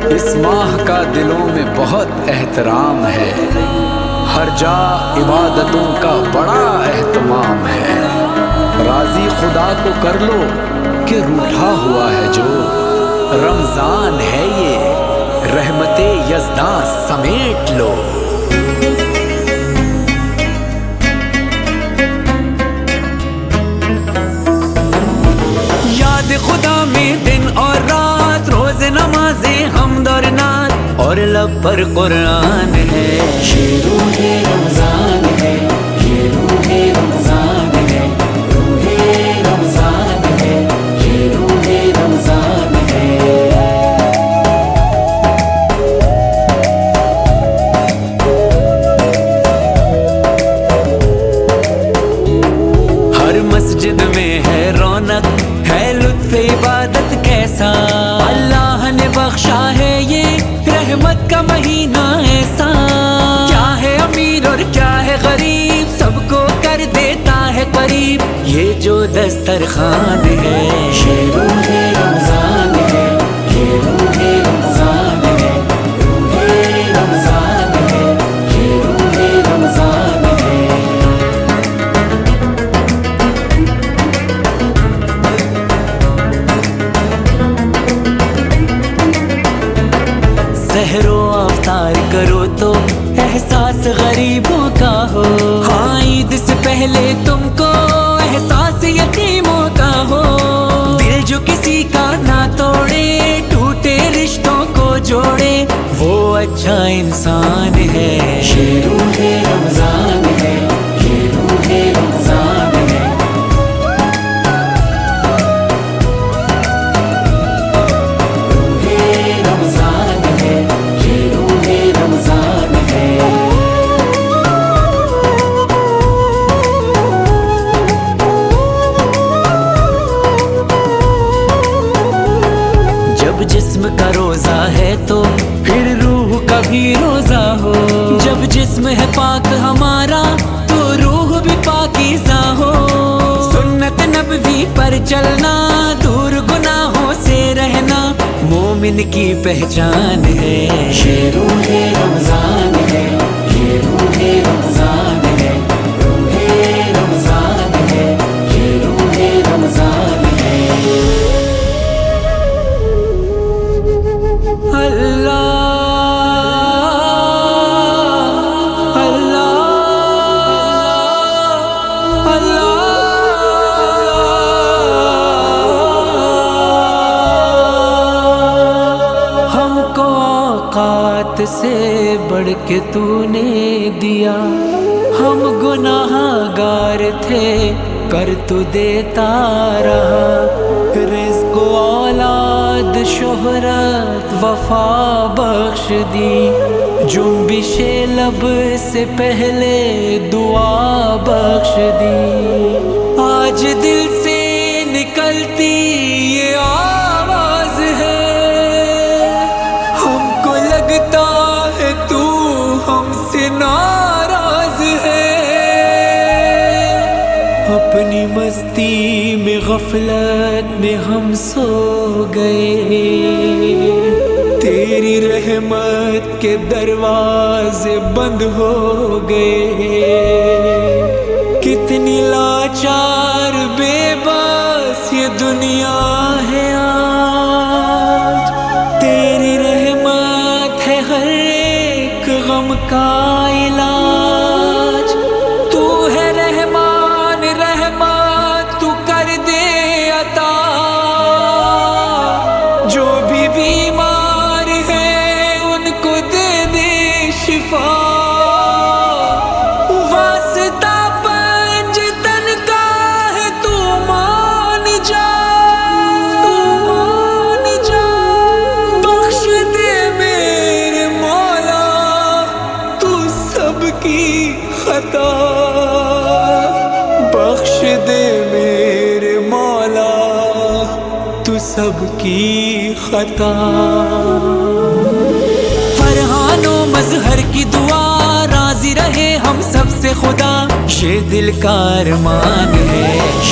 इस माह का दिलों में बहुत एहतराम है, हर जा इबादतों का बड़ा एहतमाम है। राजी खुदा को कर लो कि रूठा हुआ है जो, रमजान है ये रहमते यज़दां समेट लो। याद खुदा में दिन और रात, रोज नमाज़े हमद और नात, और लब पर कुरान है। ये रूहे रमजान है, ये रूहे रमजान है, रूहे रमजान है, ये रूहे रमजान है। हर मस्जिद में है रौनक, है लुत्फ़ इबादत कैसा, अल्लाह ने बख्शा है ये रहमत का महीना ऐसा। क्या है अमीर और क्या है गरीब, सबको कर देता है करीब ये जो दस्तरखान है। ये रूहे रमजान है, ये रूहे रमजान है, रूहे रमजान है, ये रूहे रमजान है। सहरो अफ्तार करो तो एहसास गरीबों का हो, हाँ ईद से पहले तुमको एहसास यतीमों का हो। दिल जो किसी का ना तोड़े, टूटे रिश्तों को जोड़े, वो अच्छा इंसान है। ये रूहे रमजान है, ये रूहे रमजान है। रूहे रमजान है, ये रूहे रमजान है। जब जिस्म का रोजा है तो फिर रूह का भी रोजा हो। जब जिस्म है पाक हमारा तो रूह भी पाकीज़ा हो। सुन्नत नबवी पर चलना, दूर गुनाहों से रहना, मोमिन की पहचान है। ये रूहे रमजान है, ये रूहे रमजान है, रूहे रमजान है, ये रूहे रमजान है। अल्लाह अल्लाह अल्लाह। हमको औकात से बढ़ के तूने दिया, हम गुनाहगार थे कर तू देता रहा। रिज़्क़ औलाद शोहरत वफा बख्श दी, जुम्बिशे लब से पहले दुआ बख्श दी। आज दिल से निकलती ये आवाज है, हमको लगता है तू हमसे नाराज है। अपनी मस्ती में गफलत में हम सो गए, तेरी रहमत के दरवाजे बंद हो गए। कितनी लाचार बेबस ये दुनिया है आज, तेरी रहमत है हर एक गम का इलाज। तू है रहमान रहमत, तू कर दे अता, जो भी बीमार है उनको दे दे शिफा। वास्ता पंजतन का है तू मान जा, तू मान जा। बख्श दे मेरे मौला तू सबकी खता, बख्श दे मेरे मौला तू सबकी खता। फरहानो मजहर की दुआ, राजी रहे हम सबसे खुदा, ये दिल का अरमान है।